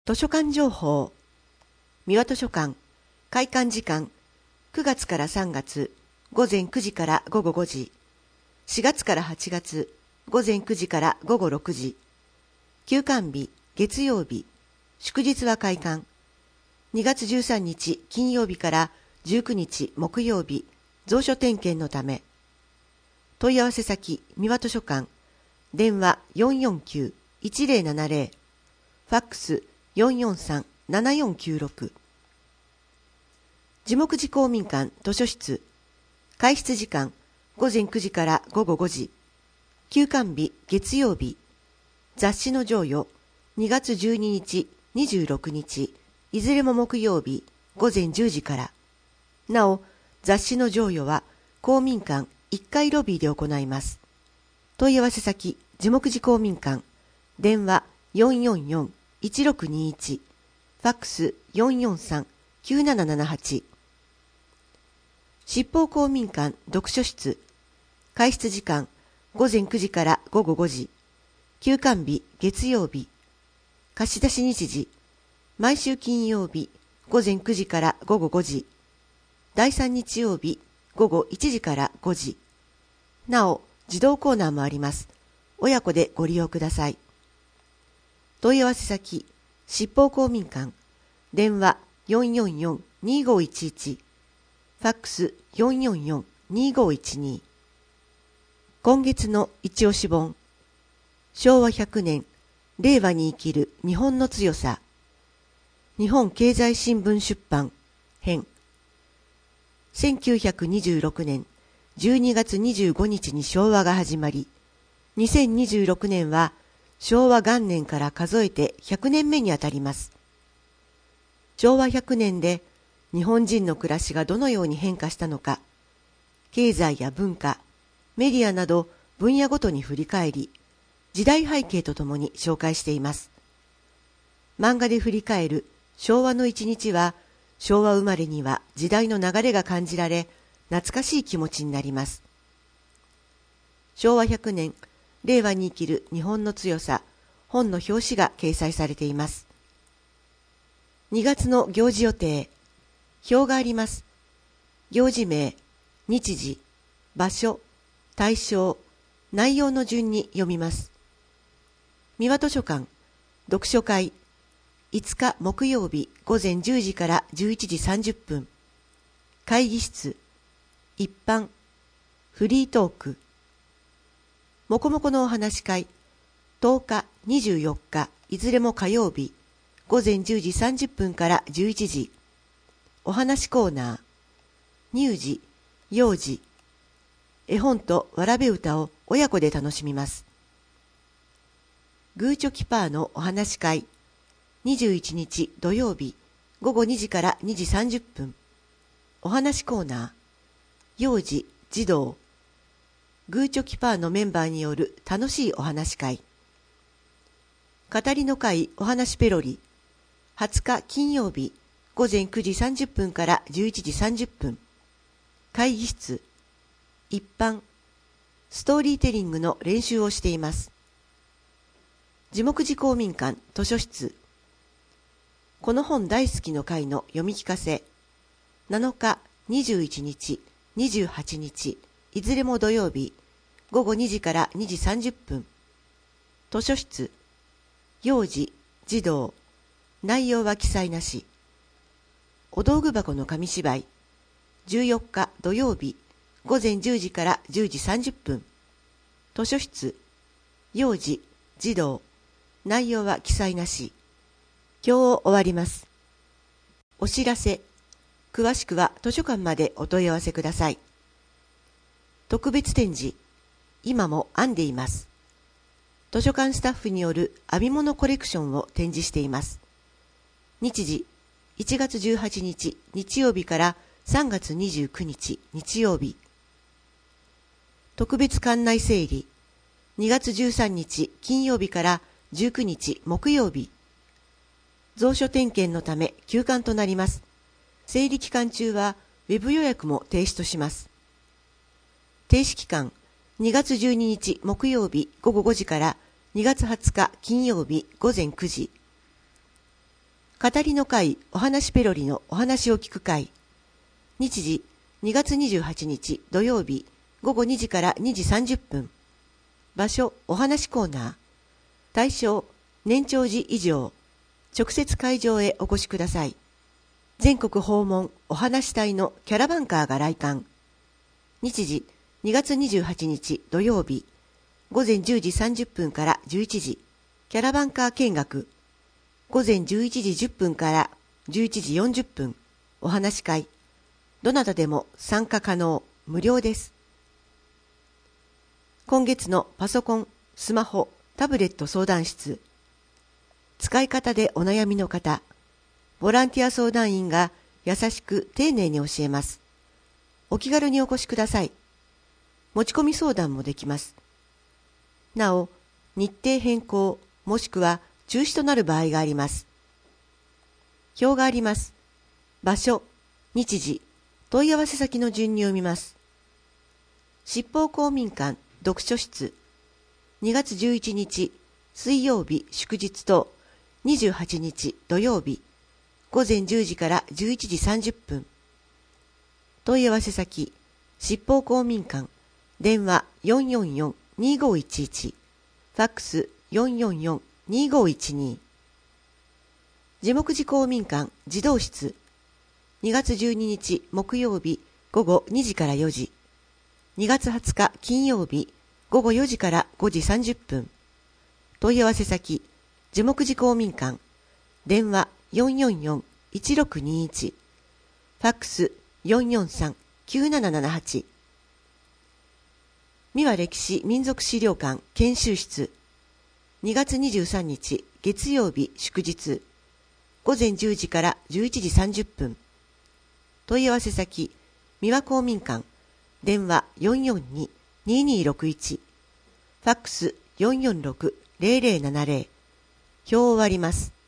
図書館情報。三輪図書館開館時間9月から3月午前9時から午後5時、4月から8月午前9時から午後6時、休館日月曜日、祝日は開館。2月13日金曜日から19日木曜日、蔵書点検のため。問い合わせ先三輪図書館、電話449-1070、ファックス443-7496。樹木寺公民館図書室。開室時間午前9時から午後5時。休館日月曜日。雑誌の贈与2月12日、26日、いずれも木曜日午前10時から。なお、雑誌の贈与は公民館1階ロビーで行います。問い合わせ先樹木寺公民館、電話444-1621、ファックス443-9778。七宝公民館読書室。開室時間午前9時から午後5時。休館日月曜日。貸し出し日時毎週金曜日午前9時から午後5時。第3日曜日午後1時から5時。なお、自動コーナーもあります。親子でご利用ください。問い合わせ先七宝公民館、電話444-2511、ファックス444-2512。今月の一押し本、昭和100年、令和に生きる日本の強さ。日本経済新聞出版編。1926年12月25日に昭和が始まり、2026年は昭和元年から数えて100年目にあたります。昭和100年で日本人の暮らしがどのように変化したのか、経済や文化、メディアなど分野ごとに振り返り、時代背景とともに紹介しています。漫画で振り返る昭和の一日は、昭和生まれには時代の流れが感じられ、懐かしい気持ちになります。昭和100年、令和に生きる日本の強さ、本の表紙が掲載されています。2月の行事予定、表があります。行事名、日時、場所、対象、内容の順に読みます。三輪図書館、読書会、5日木曜日午前10時から11時30分。会議室、一般、フリートーク。もこもこのお話会、10日、24日、いずれも火曜日、午前10時30分から11時。お話コーナー、乳児、幼児、絵本とわらべ歌を親子で楽しみます。グーチョキパーのお話会、21日土曜日、午後2時から2時30分。お話コーナー、幼児、児童、グーチョキパーのメンバーによる楽しいお話会。語りの会お話ペロリ、20日金曜日、午前9時30分から11時30分。会議室、一般、ストーリーテリングの練習をしています。樹木寺公民館図書室。この本大好きの会の読み聞かせ。7日、21日、28日、いずれも土曜日、午後2時から2時30分。図書室、幼児、児童、内容は記載なし。お道具箱の紙芝居、14日土曜日、午前10時から10時30分。図書室、幼児、児童、内容は記載なし。今日終わります。お知らせ。詳しくは図書館までお問い合わせください。特別展示。今も編んでいます。図書館スタッフによる編み物コレクションを展示しています。日時、1月18日日曜日から3月29日日曜日。特別館内整理。2月13日金曜日から19日木曜日。蔵書点検のため休館となります。整理期間中はウェブ予約も停止とします。停止期間、2月12日木曜日午後5時から2月20日金曜日午前9時。 語りの会お話ペロリのお話を聞く会。日時2月28日土曜日午後2時から2時30分。場所お話コーナー。対象年長児以上。直接会場へお越しください。全国訪問お話隊のキャラバンカーが来館。日時2月28日土曜日午前10時30分から11時。キャラバンカー見学。午前11時10分から11時40分。お話会。どなたでも参加可能。無料です。今月のパソコン、スマホ、タブレット相談室。使い方でお悩みの方。ボランティア相談員が優しく丁寧に教えます。お気軽にお越しください。持ち込み相談もできます。なお、日程変更もしくは中止となる場合があります。表があります。場所、日時、問い合わせ先の順に読みます。七宝公民館読書室、2月11日水曜日祝日と28日土曜日、午前10時から11時30分。問い合わせ先、七宝公民館、電話444-2511、ファックス444-2512。地木寺公民館児童室、2月12日木曜日午後2時から4時、2月20日金曜日午後4時から5時30分。問い合わせ先、地木寺公民館、電話444-1621、ファックス443-9778。三輪歴史民族資料館研修室、2月23日月曜日祝日、午前10時から11時30分。問い合わせ先、三輪公民館、電話442-2261、ファックス446-0070。表を割ります。